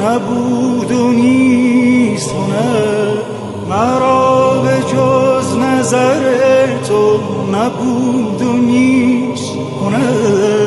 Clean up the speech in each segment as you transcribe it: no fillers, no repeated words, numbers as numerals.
نبود و نیست هنر، مرا به جز نظر تو نبود و نیست هنر.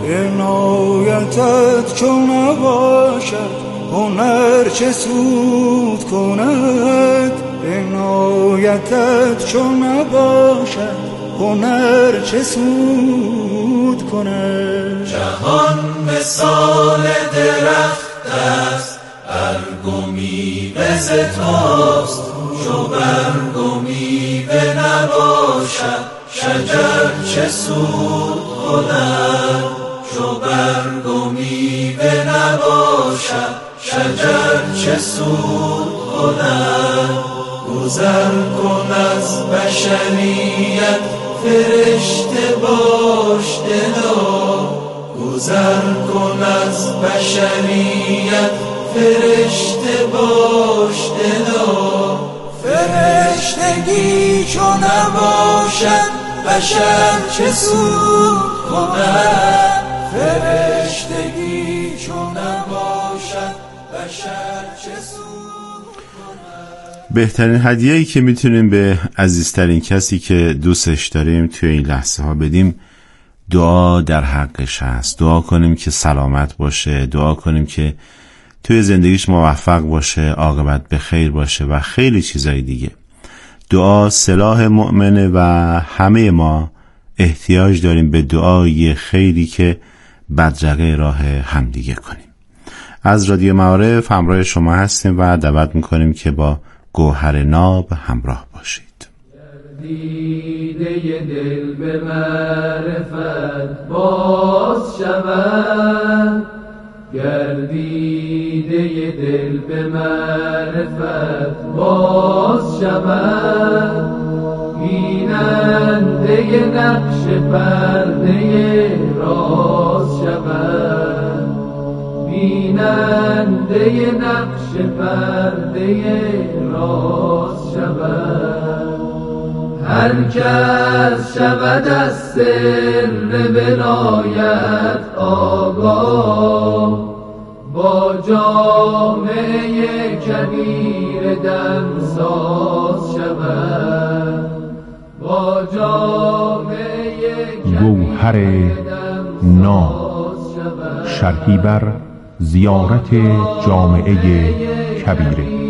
عنایتت چون نباشد هنر چه سود کند، عنایتت چون نباشد هنر چه سود کند. جهان مثال درخت است، برگ و میوه ز توست، چو برگ و میوه نباشد شجر چه سود کند، چو برگ و میوه نباشد شجر چه سود کند. گذر کن از بشریت فرشته باش دلا، گذر کن از بشریت فرشته باش دلا. فرشتگی چون نباشد بشر چه سود کند، فرشتگی چون نباشد بشر چه سود کند. بهترین هدیه‌ای که میتونیم به عزیزترین کسی که دوستش داریم توی این لحظه ها بدیم دعا در حقش هست. دعا کنیم که سلامت باشه، دعا کنیم که توی زندگیش موفق باشه، عاقبت به خیر باشه و خیلی چیزای دیگه. دعا سلاح مؤمنه و همه ما احتیاج داریم به دعای خیری که بدرقه راه همدیگه کنیم. از رادیو معارف همراه شما هستیم و دعوت میکنیم که با گوهر ناب همراه باشید. دیده دل به معرفت باز شود، گردیده دل به معرفت باز شود، بیننده نقش پرده راز شود، بیننده نقش پرده راز شود. هر کس شود از سر ولایت آگاه، با جامعه کبیر دمساز شود، با جامعه گوهر ناب، شرحی بر زیارت جامعه کبیره.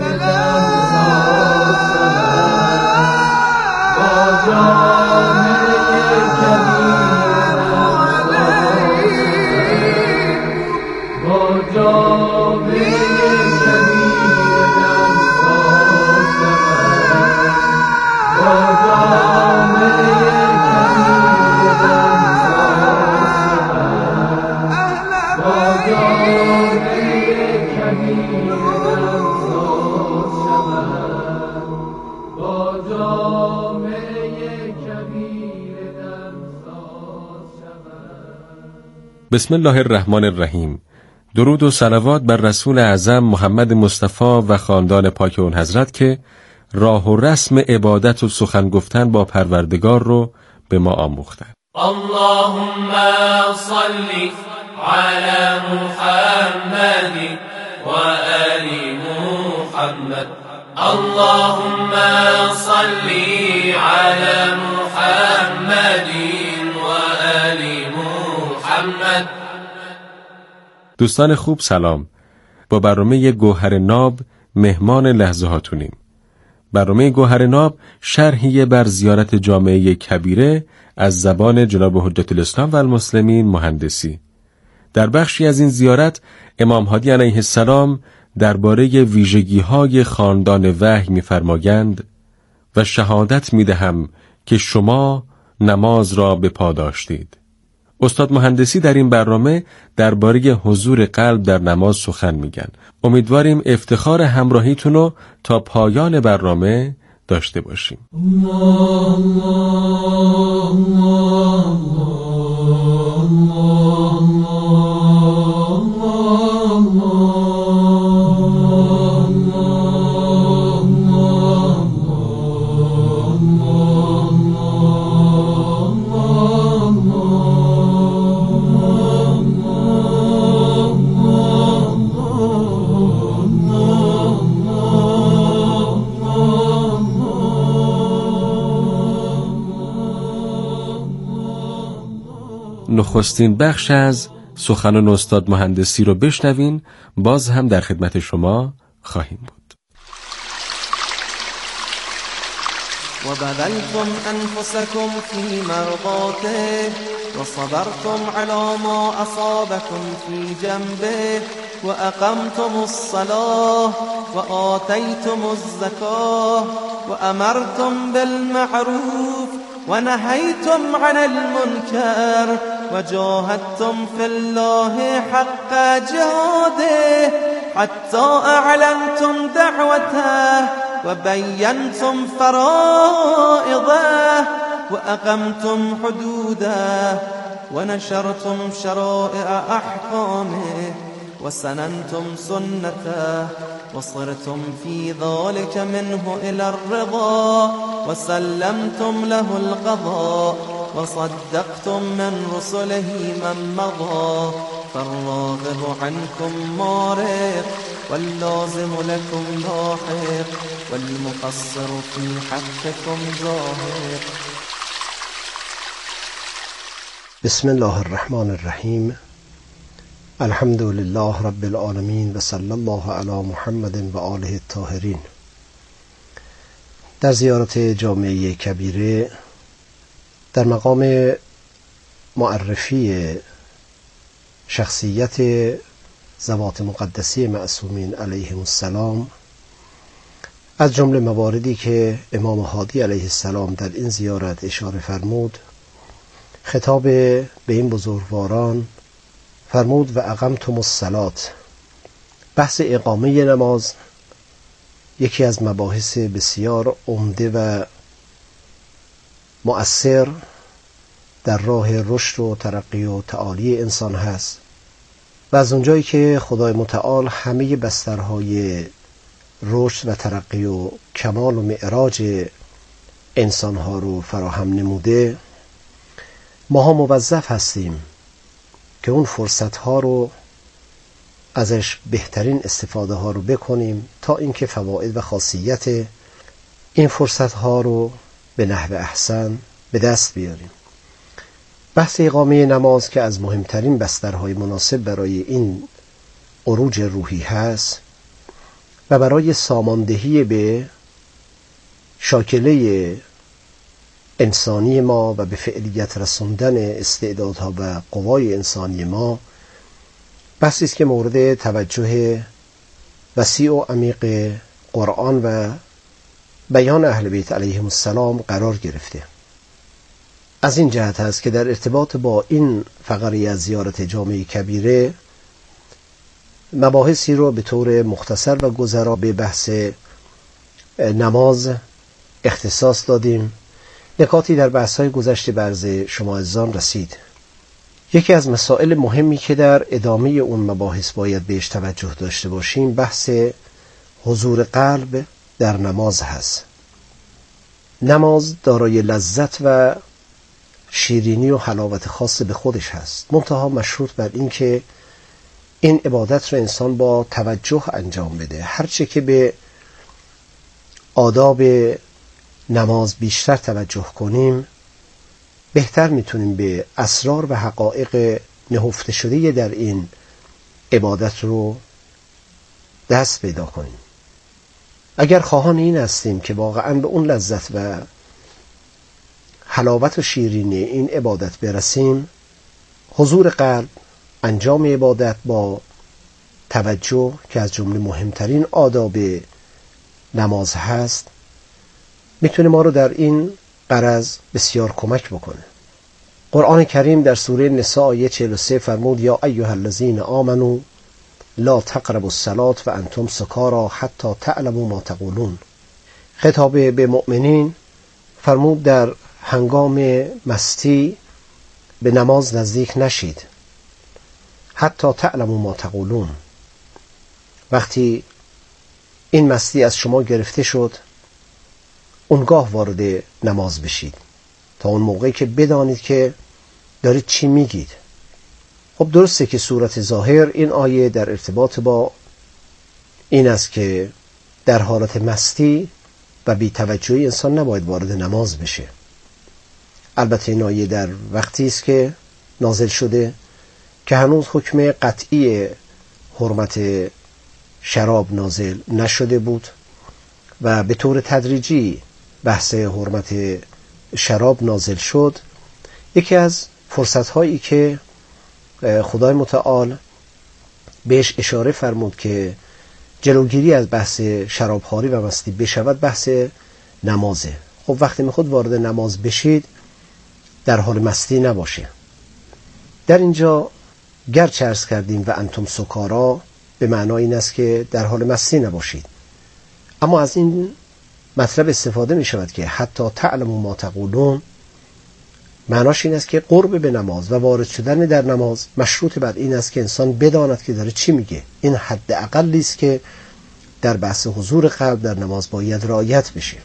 بسم الله الرحمن الرحیم. درود و صلوات بر رسول اعظم محمد مصطفی و خاندان پاک اون حضرت که راه و رسم عبادت و سخن گفتن با پروردگار رو به ما آموختند. اللهم صل على محمد و آل محمد. اللهم صل على محمد و آل محمد. دوستان خوب سلام. با برنامه گوهر ناب مهمان لحظه هاتونیم. برنامه گوهر ناب شرحی بر زیارت جامعه کبیره از زبان جناب حجت الاسلام و المسلمین مهندسی. در بخشی از این زیارت امام هادی علیه السلام درباره ویژگی‌های خاندان وحی می‌فرمایند و شهادت می‌دهم که شما نماز را به پا داشتید. استاد مهندسی در این برنامه درباره حضور قلب در نماز سخن میگن. امیدواریم افتخار همراهیتون رو تا پایان برنامه داشته باشیم. نخستین بخش از سخنان استاد مهندسی رو بشنوین. باز هم در خدمت شما خواهیم بود. وبذلتم أنفسكم في مرضاته وصبرتم على ما أصابكم في جنبه وأقمتم الصلاة وآتيتم الزكاة وأمرتم بالمعروف ونهيتم عن المنكر وجاهدتم في الله حق جهاده حتى أعلنتم دعوته وبينتم فرائضه وأقمتم حدوده ونشرتم شرائع أحكامه وسننتم سنته وصرتم في ذلك منه إلى الرضا وسلمتم له القضاء وصدقتم من رسله من مضى فالراغب عنكم مارق واللازم لكم لاحق والمقصر في حقكم ظاهر. بسم الله الرحمن الرحیم. الحمد لله رب العالمین و صلی الله علی محمد و آله الطاهرین. در زیارت جامعه کبیره در مقام معرفی شخصیت ذوات مقدسی معصومین علیهم السلام، از جمله مواردی که امام هادی علیه السلام در این زیارت اشاره فرمود، خطاب به این بزرگواران فرمود و اقمتم الصلاة. بحث اقامه نماز یکی از مباحث بسیار عمده و مؤثر در راه رشد و ترقی و تعالی انسان هست و از اونجایی که خدای متعال همه بسترهای رشد و ترقی و کمال و معراج انسانها رو فراهم نموده، ماها موظف هستیم که اون فرصتها رو ازش بهترین استفاده ها رو بکنیم تا اینکه فواید و خاصیت این فرصتها رو به نحو احسن به دست بیاریم. بحث اقامه نماز که از مهمترین بسترهای مناسب برای این عروج روحی هست و برای ساماندهی به شاکله انسانی ما و به فعلیت رسوندن استعدادها و قوای انسانی ما، بحثی است که مورد توجه وسیع و عمیق قرآن و بیان اهل بیت علیهم السلام قرار گرفته. از این جهت است که در ارتباط با این فقره از زیارت جامعه کبیره مباحثی رو به طور مختصر و گذرا به بحث نماز اختصاص دادیم. نکاتی در بحث‌های گذشته به عرض شما عزیزان رسید. یکی از مسائل مهمی که در ادامه اون مباحث باید بهش توجه داشته باشیم بحث حضور قلب در نماز هست. نماز دارای لذت و شیرینی و حلاوت خاص به خودش هست، منتها مشروط بر این که این عبادت رو انسان با توجه انجام بده. هرچه که به آداب نماز بیشتر توجه کنیم، بهتر میتونیم به اسرار و حقایق نهفته شده در این عبادت رو دست پیدا کنیم. اگر خواهان این هستیم که واقعا به اون لذت و حلاوت و شیرینی این عبادت برسیم، حضور قلب، انجام عبادت با توجه که از جمله مهمترین آداب نماز هست، میتونه ما رو در این غرض بسیار کمک بکنه. قرآن کریم در سوره نساء آیه 43 فرمود یا ایها الذین آمنوا لا تقربوا الصلاة وانتم سکارى حتی تعلموا ما تقولون. خطاب به مؤمنین فرمود در هنگام مستی به نماز نزدیک نشید حتی تعلموا ما تقولون. وقتی این مستی از شما گرفته شد، اونگاه وارد نماز بشید تا اون موقعی که بدانید که دارید چی میگید. خب درسته که صورت ظاهر این آیه در ارتباط با این است که در حالت مستی و بی توجهی انسان نباید وارد نماز بشه. البته این آیه در وقتی است که نازل شده که هنوز حکم قطعی حرمت شراب نازل نشده بود و به طور تدریجی بحث حرمت شراب نازل شد. یکی از فرصت‌هایی که خدای متعال بهش اشاره فرمود که جلوگیری از بحث شرابخواری و مستی بشود بحث نمازه. خب وقتی میخواد وارد نماز بشید در حال مستی نباشه. در اینجا گرچه عرض کردیم و انتم سکارا به معنای این است که در حال مستی نباشید، اما از این مطلب استفاده می شود که حتی تعلموا ما تقولون، معناش این است که قرب به نماز و وارد شدن در نماز مشروط بر این است که انسان بداند که داره چی میگه. این حد اقلی است که در بحث حضور قلب در نماز باید رعایت بشه.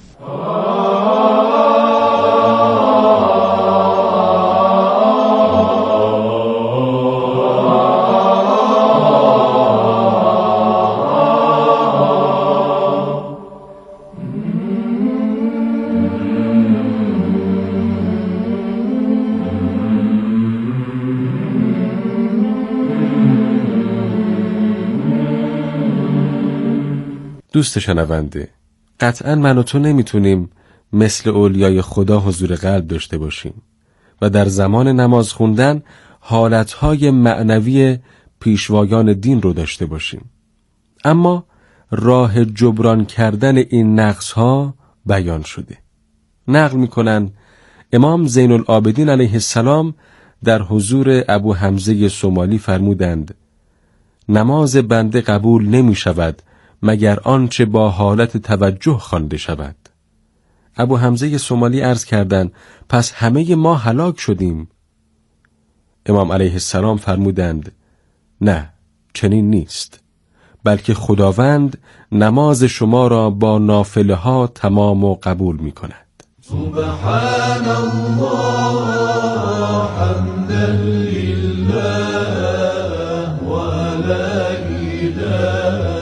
دوست شنونده، قطعا من و تو نمیتونیم مثل اولیای خدا حضور قلب داشته باشیم و در زمان نماز خوندن حالتهای معنوی پیشوایان دین رو داشته باشیم، اما راه جبران کردن این نقصها بیان شده. نقل میکنن امام زین العابدین علیه السلام در حضور ابو حمزه سومالی فرمودند نماز بنده قبول نمی شود مگر آنچه با حالت توجه خوانده شود. ابو حمزه سومالی عرض کردند پس همه ما هلاک شدیم؟ امام علیه السلام فرمودند نه، چنین نیست، بلکه خداوند نماز شما را با نافله ها تمام و قبول می کند. سبحان الله حمدا لله و لا اله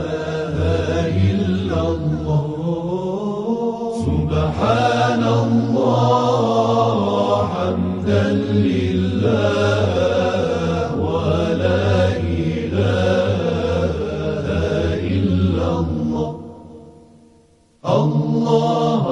الا الله. سبحان الله حمدا لله و لا اله الا الله. الله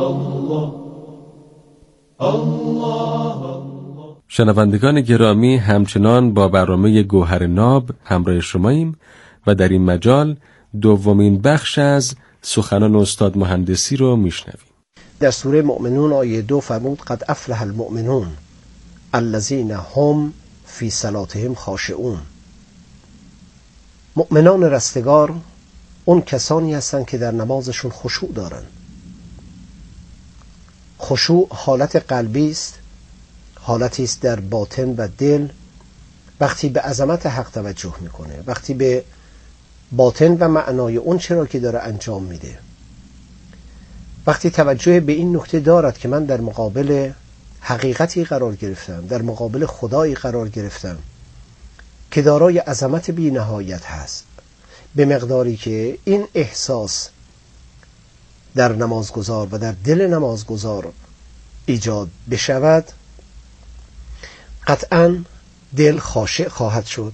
الله. شنوندگان گرامی، همچنان با برنامه گوهر ناب همراه شماییم و در این مجال دومین بخش از سخنان استاد مهندسی رو میشنویم. در سوره مؤمنون آیه 2 فرمود قد افلح المؤمنون الذین هم فی صلاتهم خاشعون. مؤمنان رستگار اون کسانی هستند که در نمازشون خشوع دارن. خشوع حالت قلبی است، حالتی است در باطن و دل. وقتی به عظمت حق توجه میکنه، وقتی به باطن و معنای اون چرا که داره انجام میده، وقتی توجه به این نکته دارد که من در مقابل حقیقتی قرار گرفتم، در مقابل خدایی قرار گرفتم که دارای عظمت بی نهایت هست، به مقداری که این احساس در نمازگزار و در دل نمازگزار ایجاد بشود، قطعاً دل خاشع خواهد شد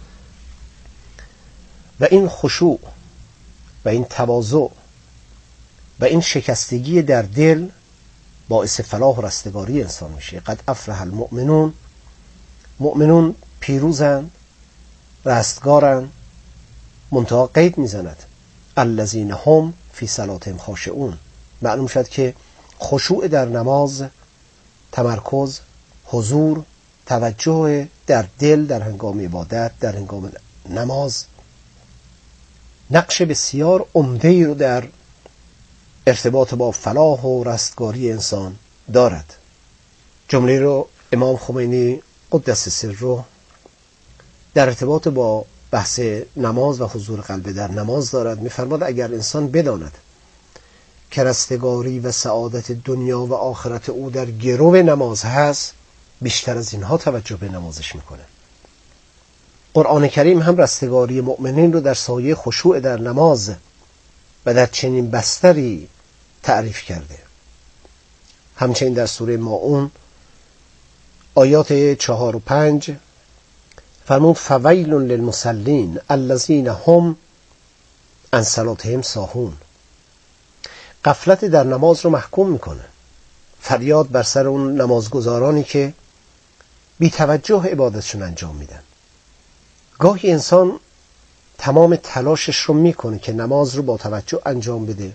و این خشوع و این تواضع و این شکستگی در دل باعث فلاح و رستگاری انسان میشه. قد افلح المؤمنون، مؤمنون پیروزند، رستگارند، منتها قید میزند الذین هم فی صلاتهم خاشعون. معلوم شد که خشوع در نماز، تمرکز، حضور، توجه در دل در هنگام عبادت، در هنگام نماز نقش بسیار عمده‌ای رو در ارتباط با فلاح و رستگاری انسان دارد. جمله رو امام خمینی قدس سره در ارتباط با بحث نماز و حضور قلب در نماز دارد. می‌فرماید اگر انسان بداند که رستگاری و سعادت دنیا و آخرت او در گرو نماز هست، بیشتر از اینها توجه به نمازش میکنه. قرآن کریم هم رستگاری مؤمنین رو در سایه خشوع در نماز و در چنین بستری تعریف کرده. همچنین در سوره ماعون آیات 4 و 5 فرمود فویل للمصلین الذین هم عن صلاتهم ساهون. غفلت در نماز رو محکوم میکنه. فریاد بر سر اون نمازگزارانی که بی توجه عبادتشون انجام میدن. گاهی انسان تمام تلاشش رو میکنه که نماز رو با توجه انجام بده،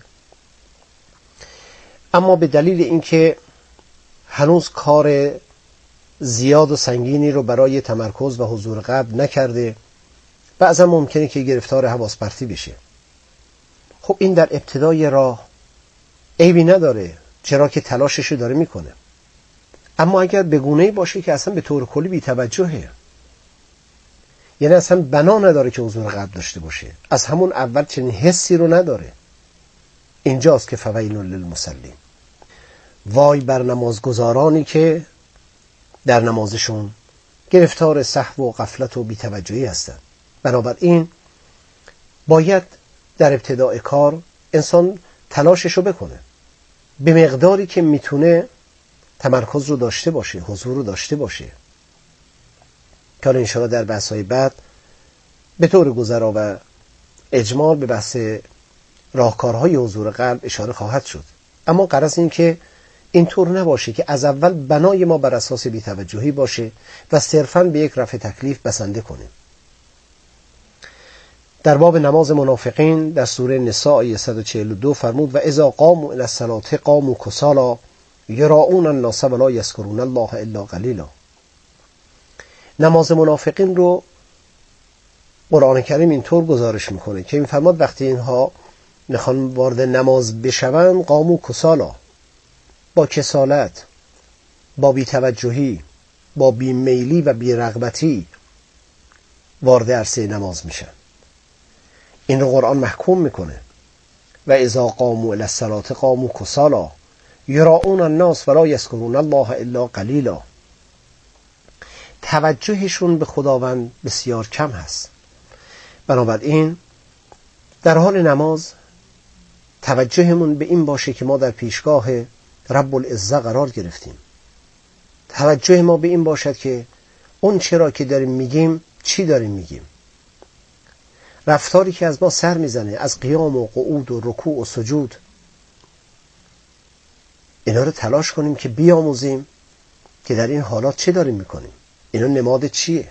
اما به دلیل اینکه هنوز کار زیاد و سنگینی رو برای تمرکز و حضور قلب نکرده، بعضا ممکنه که گرفتار حواس پرتی بشه. خب این در ابتدای راه عیبی نداره، چرا که تلاشش رو داره میکنه. اما اگر به گونه‌ای باشه که اصلا به طور کلی بی توجهه، یعنی اصلا بنا نداره که حضور قلب داشته باشه، از همون اول چنین حسی رو نداره، اینجاست که فویل للمصلین. وای بر نمازگزارانی که در نمازشون گرفتار سهو و غفلت و بی‌توجهی هستند. بنابراین باید در ابتدای کار انسان تلاششو بکنه، به مقداری که میتونه تمرکز رو داشته باشه، حضور رو داشته باشه، که حالا انشاءالله در بحث‌های بعد به طور گذرا و اجمال به بحث راهکارهای حضور قلب اشاره خواهد شد. اما غرض این که اینطور نباشه که از اول بنای ما بر اساس بی‌توجهی باشه و صرفاً به یک رفع تکلیف بسنده کنیم. در باب نماز منافقین در سوره نساء آیه 142 فرمود و اذا قاموا الی الصلاة قاموا کسالی یراؤون الناس ولا یذکرون الله الا قلیلا. نماز منافقین رو قرآن کریم اینطور گزارش میکنه که این فرماد وقتی اینها میخوان وارد نماز بشوند قاموا کسالی، با کسالت، با بی‌توجهی، با بیمیلی و بیرغبتی وارد عرصه نماز میشن. این رو قرآن محکوم میکنه و اذا قاموا الی الصلاة قاموا کسالی یراؤون الناس ولا یذکرون الله الا قلیلا. توجهشون به خداوند بسیار کم هست. بنابراین در حال نماز توجهمون به این باشه که ما در پیشگاه رب العزه قرار گرفتیم. توجه ما به این باشد که اون چرا که داریم میگیم چی داریم میگیم. رفتاری که از ما سر میزنه، از قیام و قعود و رکوع و سجود، اینا رو تلاش کنیم که بیاموزیم که در این حالات چه داریم میکنیم، اینا نماد چیه.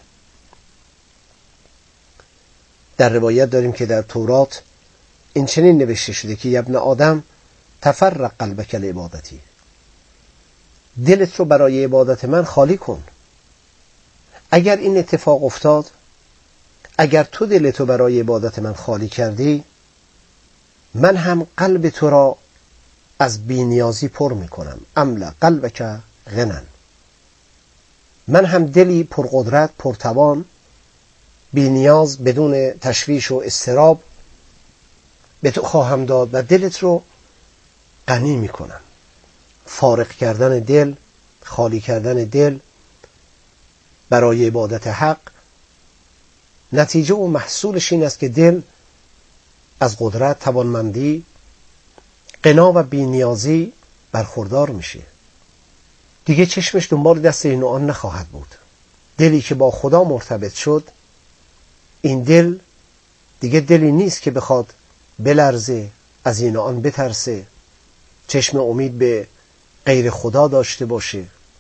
در روایت داریم که در تورات این چنین نوشته شده که ابن آدم تفرق قلبک لعبادتی، دلت رو برای عبادت من خالی کن. اگر این اتفاق افتاد، اگر تو دلتو برای عبادت من خالی کردی، من هم قلب تو را از بی‌نیازی پر میکنم. املا قلبک غنن، من هم دلی پرقدرت، پرتوان، بی‌نیاز، بدون تشویش و اضطراب به تو خواهم داد و دلت رو غنی میکنم. فارغ کردن دل، خالی کردن دل برای عبادت حق، نتیجه و محصولش این است که دل از قدرت، توانمندی، غنا و بی‌نیازی برخوردار میشه. دیگه چشمش دنبال دست این و آن نخواهد بود. دلی که با خدا مرتبط شد، این دل دیگه دلی نیست که بخواد بلرزه، از این و آن بترسه، چشم امید به غیر خدا داشته باشه.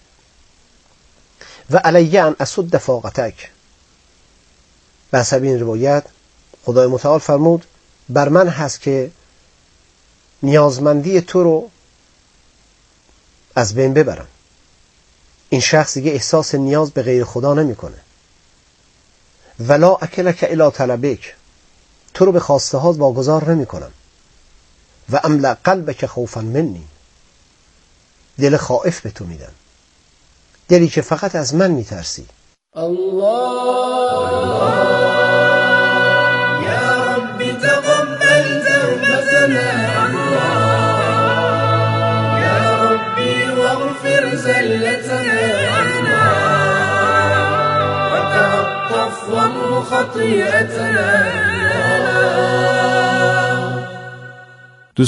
و علی ان اسد فاقتک، به حسب این روایت خدای متعال فرمود بر من هست که نیازمندی تو رو از بین ببرم. این شخص دیگه احساس نیاز به غیر خدا نمیکنه. ولا اکلک الی طلبک، تو رو به خواسته هات واگذار نمیکنم. و املا قلبک خوفا منی، دل خائف به تو میدم، دلی که فقط از من میترسی. الله یا ربی تقبل توبتنا، یا ربی واغفر زلتنا، وتعطف وامحو خطیئتنا.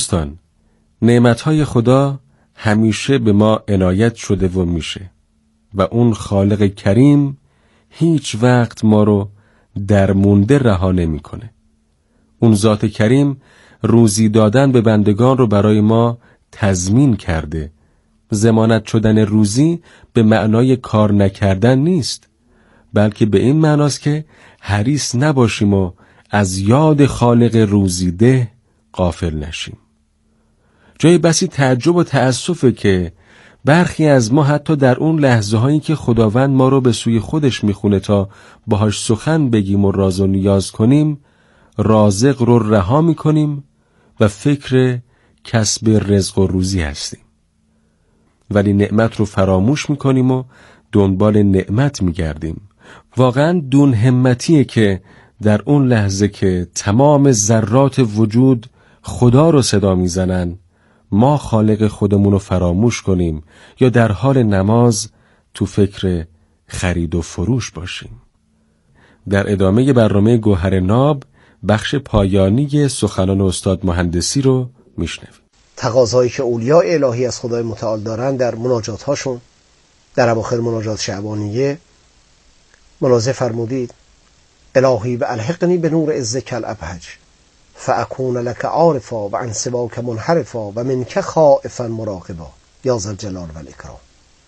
دوستان، نعمتهای خدا همیشه به ما عنایت شده و میشه. و اون خالق کریم هیچ وقت ما رو درمونده رها نمی‌کنه. اون ذات کریم روزی دادن به بندگان رو برای ما تضمین کرده. ضمانت شدن روزی به معنای کار نکردن نیست، بلکه به این معناست که حریص نباشیم و از یاد خالق روزیده غافل نشیم. جای بسی تعجب و تأسفه که برخی از ما حتی در اون لحظه هایی که خداوند ما رو به سوی خودش میخونه تا باهاش سخن بگیم و راز و نیاز کنیم، رازق رو رها میکنیم و فکر کسب رزق و روزی هستیم، ولی نعمت رو فراموش میکنیم و دنبال نعمت میگردیم. واقعا دون همتیه که در اون لحظه که تمام ذرات وجود خدا رو صدا میزنن ما خالق خودمون رو فراموش کنیم یا در حال نماز تو فکر خرید و فروش باشیم. در ادامه برنامه گوهر ناب بخش پایانی سخنان استاد مهندسی رو میشنویم. تقاضایی که اولیاء الهی از خدای متعال دارن در مناجات هاشون در اواخر مناجات شعبانیه منازع فرمودید: الهی و الحقنی به نور عزک الابهج فاکون لک عارفا و عن سواک منحرفا و منک خائفا مراقبا یا ذا الجلال و الاکرام.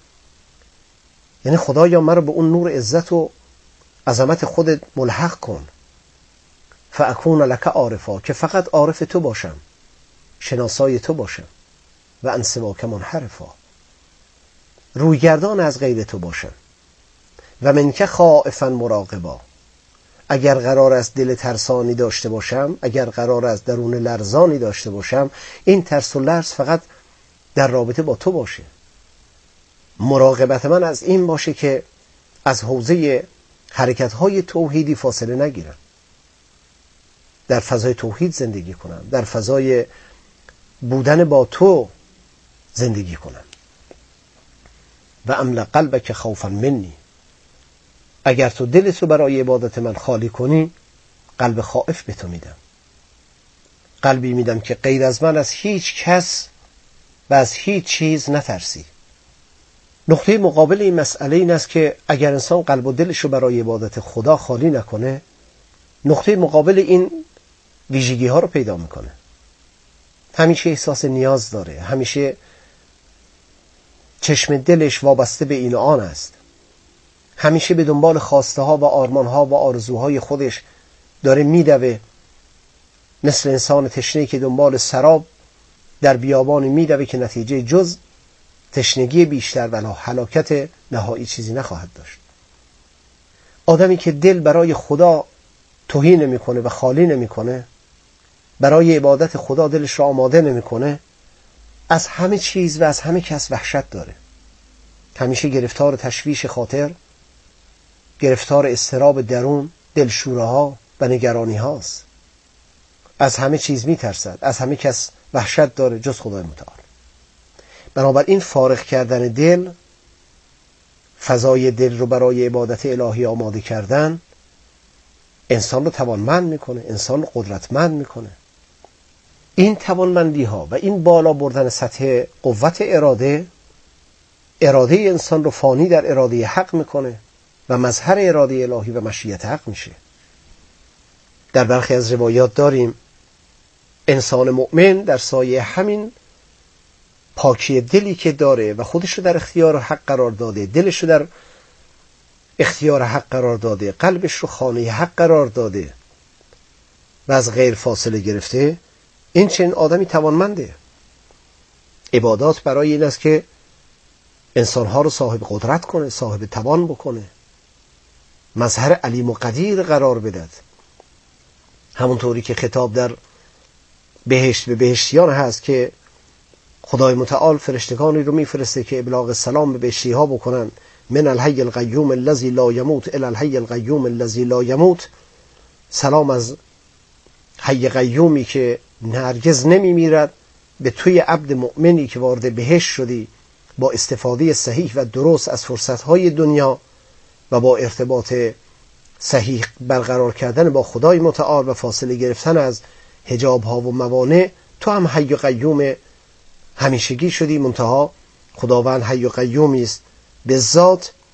یعنی خدایا مرا به اون نور عزت و عظمت خودت ملحق کن. فاکون لک عارفا، که فقط عارف تو باشم، شناسای تو باشم. و عن سواک منحرفا، رویگردان از غیر تو باشم. و منک خائفا مراقبا، اگر قرار است دل ترسانی داشته باشم، اگر قرار است درون لرزانی داشته باشم، این ترس و لرز فقط در رابطه با تو باشه. مراقبت من از این باشه که از حوزه حرکت‌های توحیدی فاصله نگیرم، در فضای توحید زندگی کنم، در فضای بودن با تو زندگی کنم. و املأ قلبک خوفا منی، اگر تو دلت رو برای عبادت من خالی کنی، قلب خائف به تو میدم. قلبی میدم که غیر از من از هیچ کس و از هیچ چیز نترسی. نقطه مقابل این مسئله این است که اگر انسان قلب و دلش رو برای عبادت خدا خالی نکنه، نقطه مقابل این ویژگی ها رو پیدا میکنه. همیشه احساس نیاز داره، همیشه چشم دلش وابسته به این و آن است، همیشه به دنبال خواسته ها و آرمان ها و آرزوهای خودش داره میدوه، مثل انسان تشنه‌ای که دنبال سراب در بیابانی میدوه که نتیجه جز تشنگی بیشتر و هلاکت نهایی چیزی نخواهد داشت. آدمی که دل برای خدا تهی نمیکنه و خالی نمیکنه، برای عبادت خدا دلش را آماده نمیکنه، از همه چیز و از همه کس وحشت داره. همیشه گرفتار تشویش خاطر، گرفتار اضطراب درون، دلشوره ها و نگرانی هاست. از همه چیز میترسد، از همه کس وحشت داره جز خدای متعال. بنابراین فارغ کردن دل، فضای دل رو برای عبادت الهی آماده کردن، انسان رو توانمند میکنه، انسان رو قدرتمند میکنه. این توانمندی ها و این بالا بردن سطح قوت اراده انسان رو فانی در اراده حق میکنه و مظهر اراده الهی و مشیت حق میشه. در برخی از روایات داریم انسان مؤمن در سایه همین پاکی دلی که داره و خودش رو در اختیار حق قرار داده، دلش رو در اختیار حق قرار داده، قلبش رو خانه حق قرار داده و از غیر فاصله گرفته، این چنین آدمی توانمنده. عبادات برای این است که انسانها رو صاحب قدرت کنه، صاحب توان بکنه، مظهر علیم و قدیر قرار بدهد. همونطوری که خطاب در بهشت به بهشتیان هست که خدای متعال فرشتگانی رو میفرسته که ابلاغ سلام به بهشتی ها بکنن: من الحی القیوم الذی لا یموت الی الحی القیوم الذی لا یموت. سلام از حی قیومی که هرگز نمی میرد به توی عبد مؤمنی که وارد بهشت شدی با استفاده صحیح و درست از فرصتهای دنیا و با ارتباط صحیح برقرار کردن با خدای متعال و فاصله گرفتن از حجاب ها و موانع، تو هم حی قیوم همیشگی شدی. منتها خداوند حی قیومی است به ذات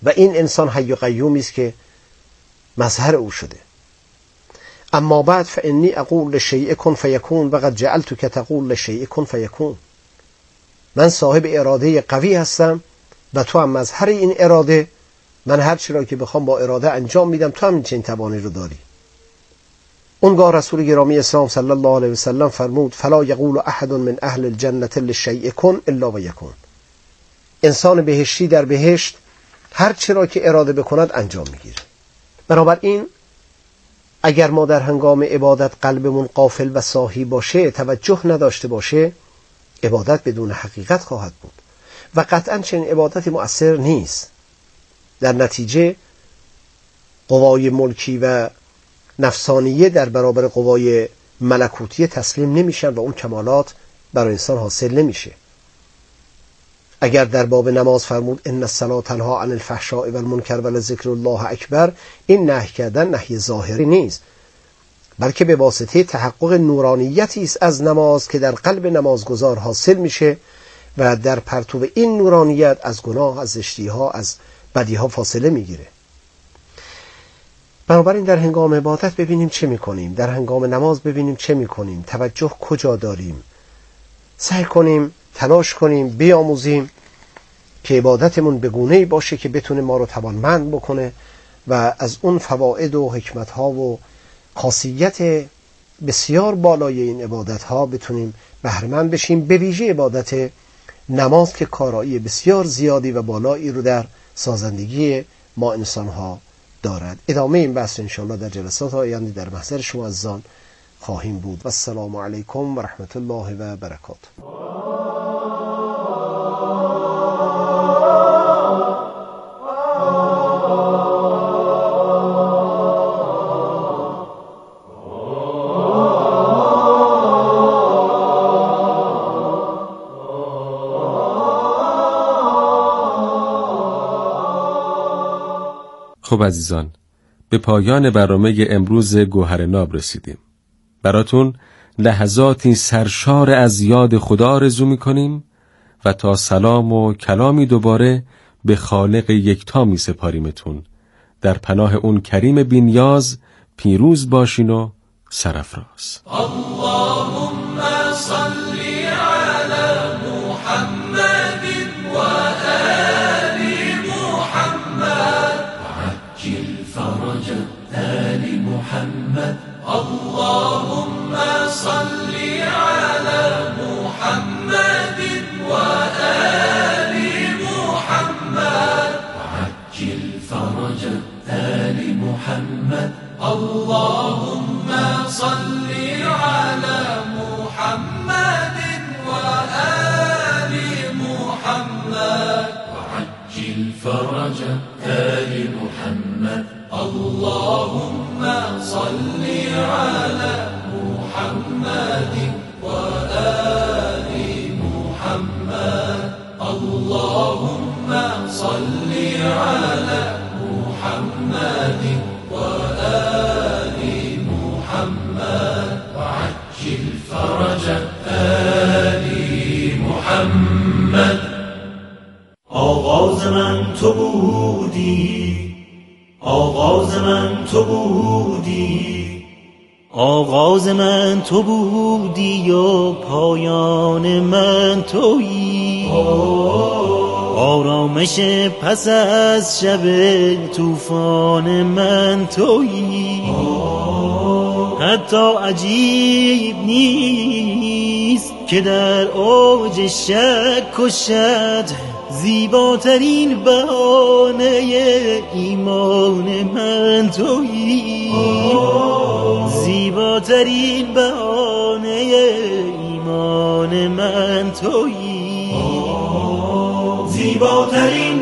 و این انسان حی و قیومی است که مظهر او شده. اما بعد فانی اقول للشیء کن فیکون و قد جعلتک تقول للشیء کن فیکون. من صاحب اراده قوی هستم و تو هم مظهر این اراده. من هر چی را که بخوام با اراده انجام میدم، تو هم چنین توانی رو داری. اونگاه رسول گرامی اسلام صلی الله علیه و سلم فرمود فلا یقول احد من اهل الجنة للشیء کن الا و یکون. انسان بهشتی در بهشت هر چی را که اراده بکند انجام میگیره. بنابراین اگر ما در هنگام عبادت قلبمون غافل و ساهی باشه، توجه نداشته باشه، عبادت بدون حقیقت خواهد بود و قطعا چنین عبادتی مؤثر نیست. در نتیجه قوای ملکی و نفسانیه در برابر قوای ملکوتی تسلیم نمیشن و اون کمالات برای انسان حاصل نمیشه. اگر در باب نماز فرمود ان الصلاة تنها عن الفحشاء والمنکر ولذکر الله اکبر، این نهی کردن نهی ظاهری نیست، بلکه به واسطه تحقق نورانیتی است از نماز که در قلب نمازگزار حاصل میشه و در پرتو این نورانیت از گناه، از زشتی‌ها، از بدی‌ها فاصله میگیره. بنابراین در هنگام عبادت ببینیم چه میکنیم، در هنگام نماز ببینیم چه میکنیم، توجه کجا داریم، سعی کنیم تلاش کنیم بیاموزیم که عبادتمون به گونه‌ای باشه که بتونه ما رو توانمند بکنه و از اون فواید و حکمت‌ها و خاصیت بسیار بالای این عبادت‌ها بتونیم بهره‌مند بشیم، به ویژه عبادت نماز که کارایی بسیار زیادی و بالایی رو در سازندگی ما انسان‌ها دارد. ادامه این بحث انشاءالله در جلسات آینده در محضر شما عزیزان خواهیم بود. و السلام علیکم و رحمت الله و برکاته. خب عزیزان، به پایان برنامه امروز گوهر ناب رسیدیم. براتون لحظاتی سرشار از یاد خدا آرزو می‌کنیم و تا سلام و کلامی دوباره به خالق یکتا می‌سپاریمتون. در پناه اون کریم بی‌نیاز پیروز باشین و سرافراز. اللهم صل على محمد و آل محمد وعجل فرج آل محمد. اللهم صل على محمد و آل محمد وعجل فرج آل محمد. اللهم صل على محمد وآل محمد وعجل فرج آل محمد. اللهم صل على محمد وآل محمد. اللهم صل على محمد وآل محمد وعجل فرج آل محمد. آغاز من تو بودی، آغاز من تو بودی، آغاز من تو بودی و پایان من تویی. آرامش پس از شب طوفان من تویی. حتی عجیب نیست که در اوج شک و شد زیباترین بهانه ایمان من تویی. زیباترین بهانه ایمان من تویی. زیباترین